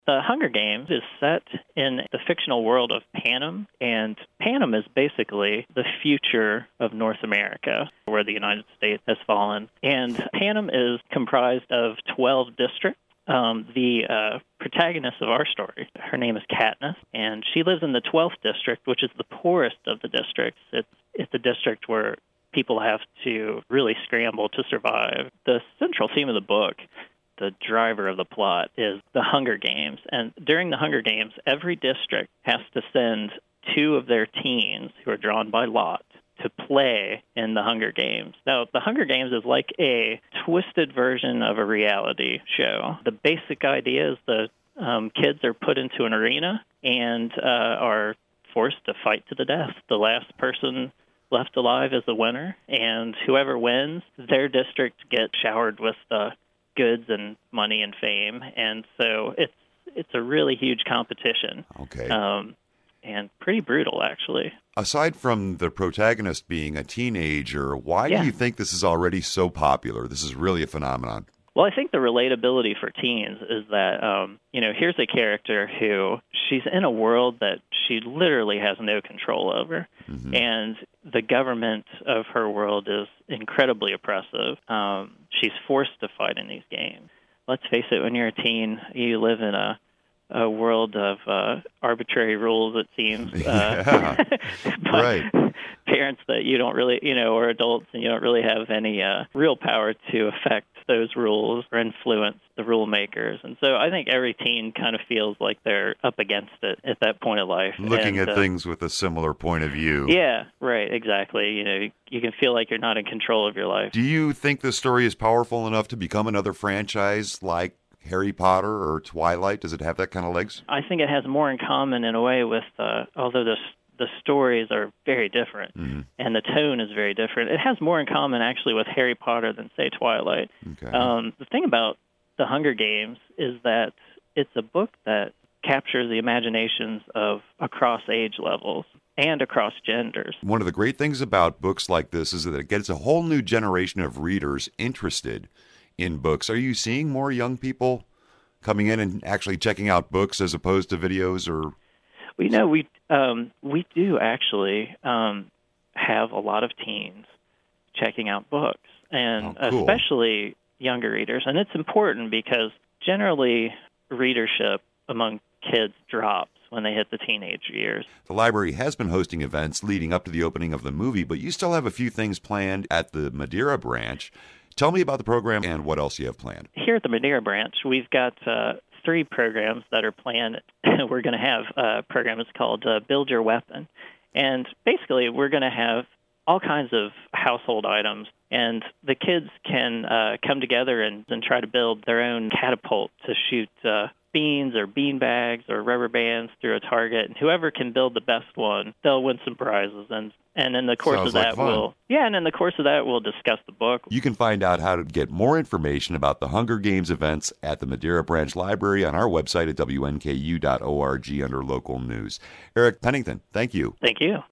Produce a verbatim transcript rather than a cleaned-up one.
The Hunger Games is set in the fictional world of Panem, and Panem is basically the future of North America, where the United States has fallen. And Panem is comprised of twelve districts. Um, the uh, protagonist of our story, her name is Katniss, and she lives in the twelfth district, which is the poorest of the districts. It's, it's a district where people have to really scramble to survive. The central theme of the book, the driver of the plot, is the Hunger Games. And during the Hunger Games, every district has to send two of their teens, who are drawn by lot, to play in the Hunger Games. Now, the Hunger Games is like a twisted version of a reality show. The basic idea is the um, kids are put into an arena and uh, are forced to fight to the death. The last person left alive is the winner, and whoever wins, their district gets showered with the goods and money and fame, and so it's it's a really huge competition. Okay. Um, and pretty brutal, actually. Aside from the protagonist being a teenager, why yeah. do you think this is already so popular? This is really a phenomenon. Well, I think the relatability for teens is that, um, you know, here's a character who, she's in a world that she literally has no control over. Mm-hmm. And the government of her world is incredibly oppressive. Um, she's forced to fight in these games. Let's face it, when you're a teen, you live in a, a world of uh, arbitrary rules, it seems. Yeah. Uh, but right. Parents that you don't really, you know, or adults, and you don't really have any uh, real power to affect those rules or influence the rule makers. And so I think every teen kind of feels like they're up against it at that point of life. Looking and, at uh, things with a similar point of view. Yeah, right, exactly. You know, you can feel like you're not in control of your life. Do you think this story is powerful enough to become another franchise like Harry Potter or Twilight? Does it have that kind of legs? I think it has more in common in a way with, uh, although the the stories are very different, mm-hmm. and the tone is very different. It has more in common, actually, with Harry Potter than, say, Twilight. Okay. Um, the thing about The Hunger Games is that it's a book that captures the imaginations of across age levels and across genders. One of the great things about books like this is that it gets a whole new generation of readers interested in books. Are you seeing more young people coming in and actually checking out books as opposed to videos? Or we know we um, we do actually um, have a lot of teens checking out books, and oh, cool. especially younger readers. And it's important because generally readership among kids drops when they hit the teenage years. The library has been hosting events leading up to the opening of the movie, but you still have a few things planned at the Madeira branch. Tell me about the program and what else you have planned. Here at the Madeira branch, we've got uh, three programs that are planned. We're going to have a program that's called uh, Build Your Weapon. And basically, we're going to have all kinds of household items, and the kids can uh, come together and, and try to build their own catapult to shoot uh, beans or bean bags or rubber bands through a target. And whoever can build the best one, they'll win some prizes. And and in the course Sounds of that, like fun. we'll yeah, and in the course of that, we'll discuss the book. You can find out how to get more information about the Hunger Games events at the Madeira Branch Library on our website at W N K U dot org under local news. Eric Pennington, thank you. Thank you.